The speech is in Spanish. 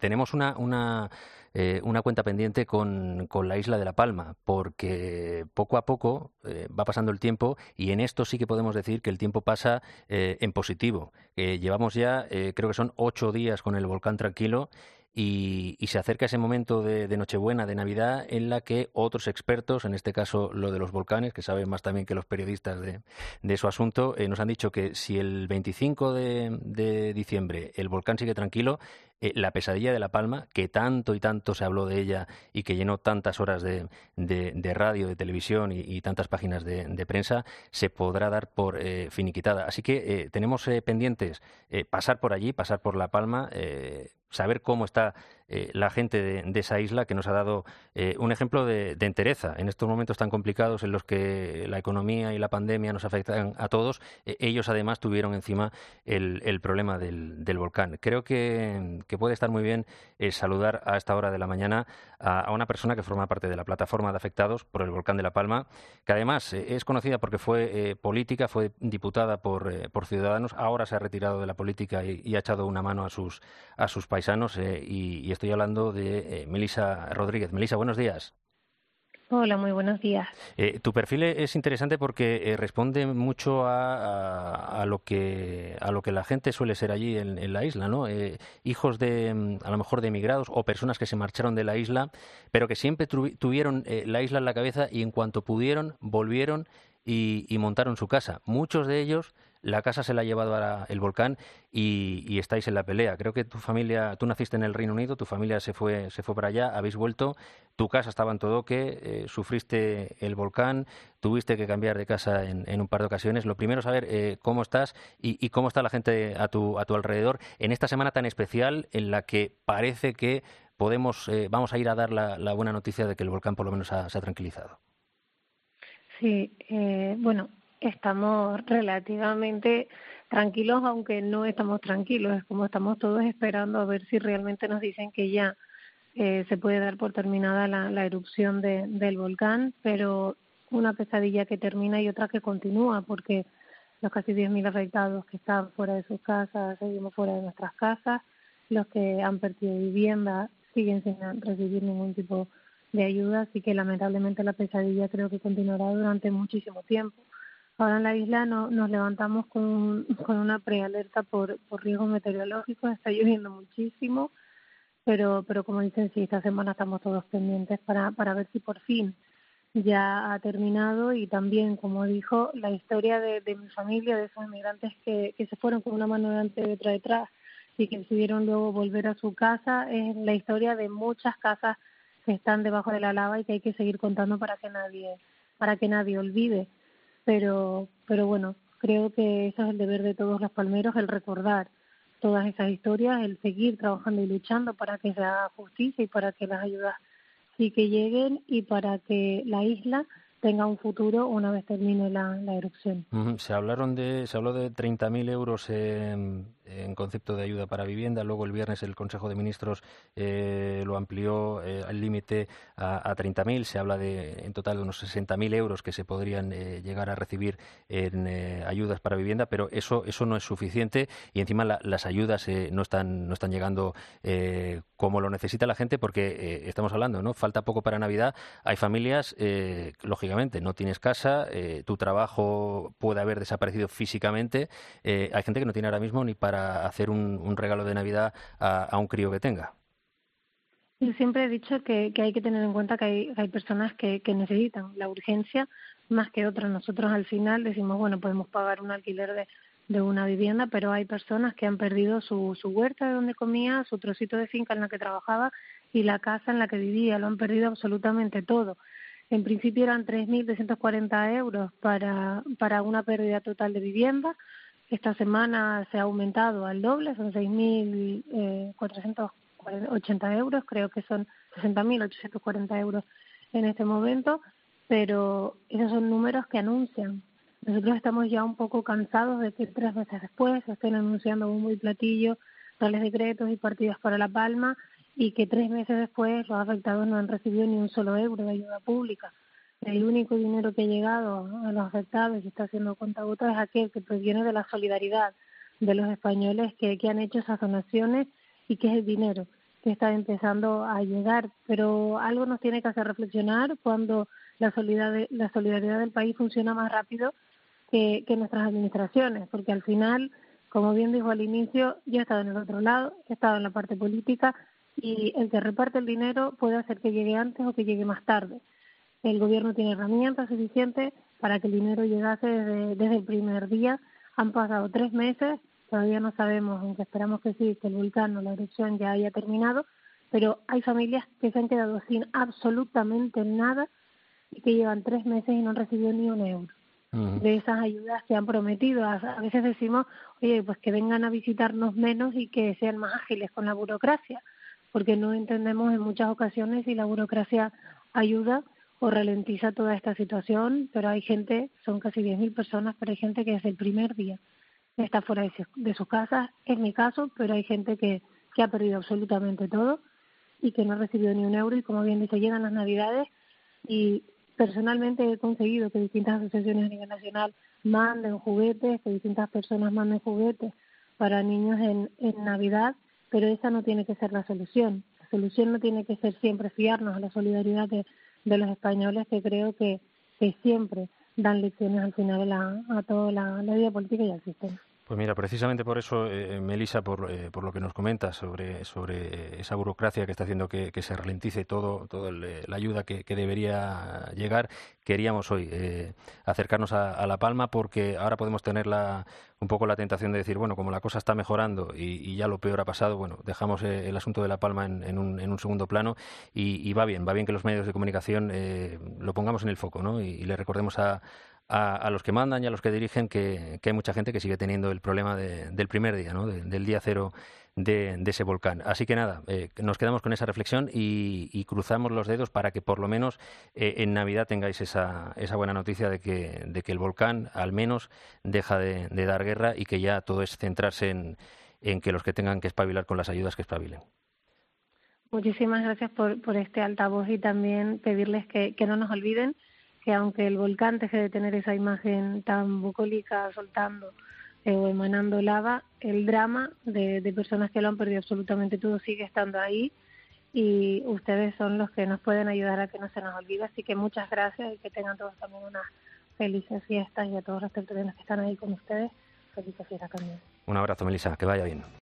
tenemos una cuenta pendiente con la isla de La Palma, porque poco a poco va pasando el tiempo y en esto sí que podemos decir que el tiempo pasa en positivo. Llevamos ya, creo que son 8 días con el volcán tranquilo y se acerca ese momento de Nochebuena, de Navidad, en la que otros expertos, en este caso lo de los volcanes, que saben más también que los periodistas de su asunto, nos han dicho que si el 25 de diciembre el volcán sigue tranquilo, la pesadilla de La Palma, que tanto y tanto se habló de ella y que llenó tantas horas de radio, de televisión y tantas páginas de prensa, se podrá dar por finiquitada. Así que tenemos pendientes pasar por allí, pasar por La Palma, saber cómo está la gente de esa isla, que nos ha dado un ejemplo de entereza en estos momentos tan complicados en los que la economía y la pandemia nos afectan a todos. Ellos además tuvieron encima el problema del volcán. Creo que puede estar muy bien saludar a esta hora de la mañana a una persona que forma parte de la plataforma de afectados por el volcán de La Palma, que además es conocida porque fue política, fue diputada por Ciudadanos, ahora se ha retirado de la política y ha echado una mano a sus paisanos, y estoy hablando de Melisa Rodríguez. Melisa, buenos días. Hola, muy buenos días. Tu perfil es interesante porque responde mucho a lo que la gente suele ser allí en la isla, ¿no? Hijos a lo mejor de emigrados o personas que se marcharon de la isla, pero que siempre tuvieron la isla en la cabeza y en cuanto pudieron volvieron y montaron su casa. Muchos de ellos la casa se la ha llevado a el volcán y estáis en la pelea. Creo que tu familia, tú naciste en el Reino Unido, tu familia se fue para allá, habéis vuelto, tu casa estaba en Todoque, sufriste el volcán, tuviste que cambiar de casa en un par de ocasiones. Lo primero es saber cómo estás y cómo está la gente a tu alrededor en esta semana tan especial en la que parece que vamos a ir a dar la buena noticia de que el volcán por lo menos se ha tranquilizado. Sí, bueno, estamos relativamente tranquilos, aunque no estamos tranquilos. Es como estamos todos esperando a ver si realmente nos dicen que ya se puede dar por terminada la erupción del volcán, pero una pesadilla que termina y otra que continúa, porque los casi 10.000 afectados que están fuera de sus casas, seguimos fuera de nuestras casas, los que han perdido vivienda siguen sin recibir ningún tipo de ayuda, así que lamentablemente la pesadilla creo que continuará durante muchísimo tiempo. Ahora en la isla nos levantamos con una prealerta por riesgos meteorológicos, está lloviendo muchísimo, pero como dicen, sí, esta semana estamos todos pendientes para ver si por fin ya ha terminado y también, como dijo, la historia de mi familia, de esos inmigrantes que se fueron con una mano delante y otra detrás y que decidieron luego volver a su casa, es la historia de muchas casas que están debajo de la lava y que hay que seguir contando para que nadie olvide. Pero bueno, creo que eso es el deber de todos los palmeros, el recordar todas esas historias, el seguir trabajando y luchando para que se haga justicia y para que las ayudas sí que lleguen y para que la isla tenga un futuro una vez termine la erupción. Ujú. Se habló de 30.000 euros en concepto de ayuda para vivienda. Luego el viernes el Consejo de Ministros lo amplió al límite a 30.000. Se habla en total de unos 60.000 euros que se podrían llegar a recibir en ayudas para vivienda, pero eso no es suficiente y encima las ayudas no están llegando como lo necesita la gente porque estamos hablando, ¿no? Falta poco para Navidad. Hay familias, lógicamente, no tienes casa, tu trabajo puede haber desaparecido físicamente. Hay gente que no tiene ahora mismo ni para hacer un regalo de Navidad a un crío que tenga. Yo siempre he dicho que hay que tener en cuenta que hay personas que necesitan la urgencia más que otras. Nosotros al final decimos, bueno, podemos pagar un alquiler de una vivienda, pero hay personas que han perdido su huerta de donde comía, su trocito de finca en la que trabajaba y la casa en la que vivía. Lo han perdido absolutamente todo. En principio eran 3.240 euros para una pérdida total de vivienda. Esta semana se ha aumentado al doble, son 6.480 euros, creo que son 60.840 euros en este momento, pero esos son números que anuncian. Nosotros estamos ya un poco cansados de que 3 meses después se estén anunciando bombo y platillo, tales decretos y partidas para La Palma, y que 3 meses después los afectados no han recibido ni un solo euro de ayuda pública. El único dinero que ha llegado a los afectados y está haciendo cuentagotas es aquel que proviene de la solidaridad de los españoles que han hecho esas donaciones y que es el dinero que está empezando a llegar, pero algo nos tiene que hacer reflexionar cuando la solidaridad del país funciona más rápido que nuestras administraciones, porque al final, como bien dijo al inicio, yo he estado en el otro lado, he estado en la parte política y el que reparte el dinero puede hacer que llegue antes o que llegue más tarde. El gobierno tiene herramientas suficientes para que el dinero llegase desde el primer día. Han pasado 3 meses, todavía no sabemos, aunque esperamos que sí, que el volcán o la erupción ya haya terminado, pero hay familias que se han quedado sin absolutamente nada y que llevan 3 meses y no han recibido ni un euro de esas ayudas que han prometido. A veces decimos, oye, pues que vengan a visitarnos menos y que sean más ágiles con la burocracia, porque no entendemos en muchas ocasiones si la burocracia ayuda o ralentiza toda esta situación, pero hay gente, son casi 10.000 personas, pero hay gente que desde el primer día está fuera de sus casas, es mi caso, pero hay gente que ha perdido absolutamente todo y que no ha recibido ni un euro y, como bien dice, llegan las Navidades y personalmente he conseguido que distintas asociaciones a nivel nacional manden juguetes, que distintas personas manden juguetes para niños en Navidad, pero esa no tiene que ser la solución. La solución no tiene que ser siempre fiarnos a la solidaridad de los españoles, que creo que siempre dan lecciones al final a toda la vida política y al sistema. Pues mira, precisamente por eso, Melissa, por lo que nos comentas sobre esa burocracia que está haciendo que se ralentice todo la ayuda que debería llegar, queríamos hoy acercarnos a La Palma, porque ahora podemos tener un poco la tentación de decir, bueno, como la cosa está mejorando y ya lo peor ha pasado, bueno, dejamos el asunto de La Palma en un segundo plano y va bien que los medios de comunicación lo pongamos en el foco, ¿no? Y le recordemos a los que mandan y a los que dirigen que hay mucha gente que sigue teniendo el problema del primer día, ¿no? Del día cero de ese volcán. Así que nada, nos quedamos con esa reflexión y cruzamos los dedos para que por lo menos en Navidad tengáis esa buena noticia de que el volcán al menos deja de dar guerra y que ya todo es centrarse en que los que tengan que espabilar con las ayudas que espabilen. Muchísimas gracias por este altavoz y también pedirles que no nos olviden que aunque el volcán deje de tener esa imagen tan bucólica soltando o emanando lava, el drama de personas que lo han perdido absolutamente todo sigue estando ahí y ustedes son los que nos pueden ayudar a que no se nos olvide. Así que muchas gracias y que tengan todos también unas felices fiestas, y a todos los tertulianos que están ahí con ustedes, felices fiestas también. Un abrazo, Melissa, que vaya bien.